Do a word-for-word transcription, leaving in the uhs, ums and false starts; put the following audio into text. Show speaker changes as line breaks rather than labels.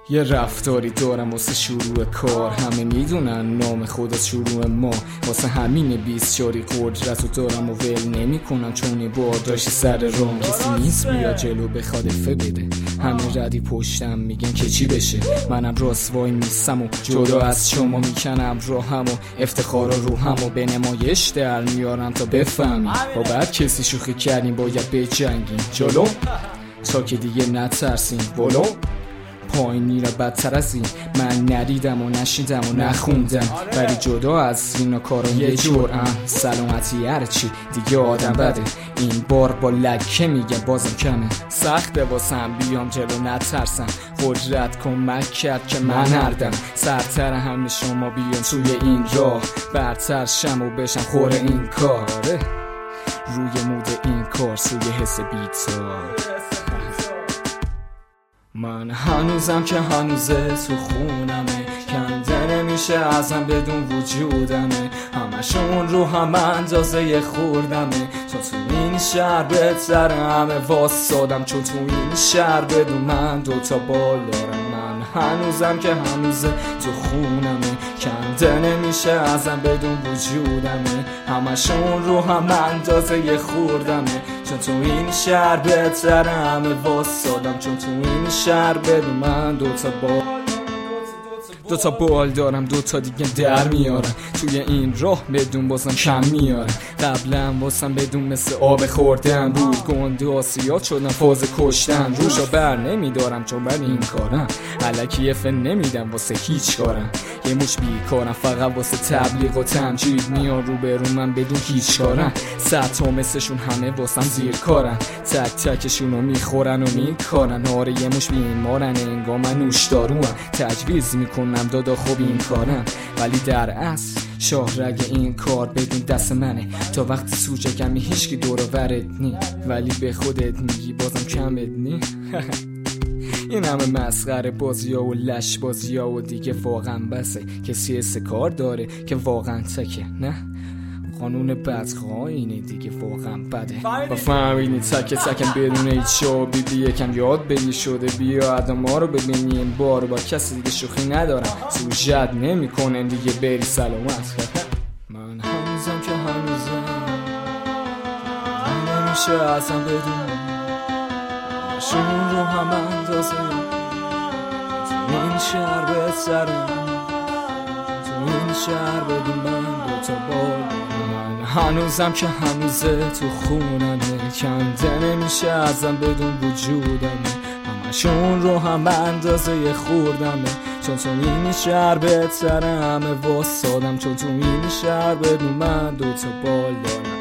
یه رفتاری دارم واسه شروع کار، همه میدونن نام خدا شروع ما، واسه همین بیست چاری قدرت رو دارم و ول نمی کنم، چون بارداشت سر رام کسی نیست بیا جلو بخواد افه بده. همه ردی پشتم میگن که چی بشه، منم راست وای میستم و جدا از شما میکنم راهم و افتخارا روهم و به نمایش در میارم تا بفهمی با بعد کسی شوخی کردیم باید بجنگیم جلو تا که دیگه نترسیم ولو پایینی را بدتر از این من ندیدم و نشیدم و نخوندم، ولی جدا از اینا کارا یه جورم سلامتی هرچی دیگه آدم بده، این بار با لکه میگه بازم کمه، سخته واسم بیام جلو نترسم، قدرت کمک کرد که من نردم، سرتر همه شما بیان توی این راه، برتر شم و بشم خور این کاره، روی مود این کار سوی حس بیتار. من هنوزم که هنوزه تو خونمه، کنده نمیشه ازم بدون وجودمه، همشون رو هم اندازه یه خوردمه، چون تو این شهر بهتر همه واسادم، چون تو این شهر بدون من دوتا بال دارم. من هنوزم که هنوزه تو خونمه، کنده نمیشه ازم بدون وجودمه، همشون رو هم اندازه یه خوردمه، چون تو این شهر بهتر همه واسادم، چون تو این شهر بدون من دوتا بال دوتا بال دارم، دوتا دیگه در میارم، توی این راه بدون بازم کم میارم، قبلا واسم بدون مثل آب خوردن بود، گنده آسیات شدن فاز کشتن، روشا بر نمیدارم چون من این کارم، علکی فن نمیدم واسه هیچ کارم، یه مش بیکارم فقط واسه تبلیغ و تمجید، میان رو برون من بدون هیچ کارم، صد تا مثلشون همه واسم زیر کارن، تک تکشونو میخورن و میکارن، آره یه مش بیمارن انگار من نوشداروام، تجویز میکنم دادا خوب این کارم، ولی در اصل شاهرگ این کار بدون دست منه، تا وقتی سوچه کمی هیچکی دور و برت نی، ولی به خودت میگی بازم کمت نی. این همه مسخره بازی ها و لش بازی ها و دیگه واقعا بسه، کسی حس کار داره که واقعا تکه، نه قانون بدخواه اینه دیگه واقعا بده، با فهمینی تک تکم بدون هیچ شابی بی یکم یاد بگی شده، بیا آدم ها رو ببینی این بار با کسی دیگه شوخی ندارم، سوژت نمی کنن دیگه بری سلامت. من هنوزم که هنوزم نمیشه ازم بدون شون رو هم اندازه، تو این شهر بهتره، تو این شهر بدون من دوتا بال، من هنوزم که هنوزه تو خونمه، کنده نمیشه ازم بدون وجودمه، همشون رو هم اندازه یه خوردمه، چون تو این شهر بهتره همه واسادم، چون تو این شهر بدون من دوتا بال دارم.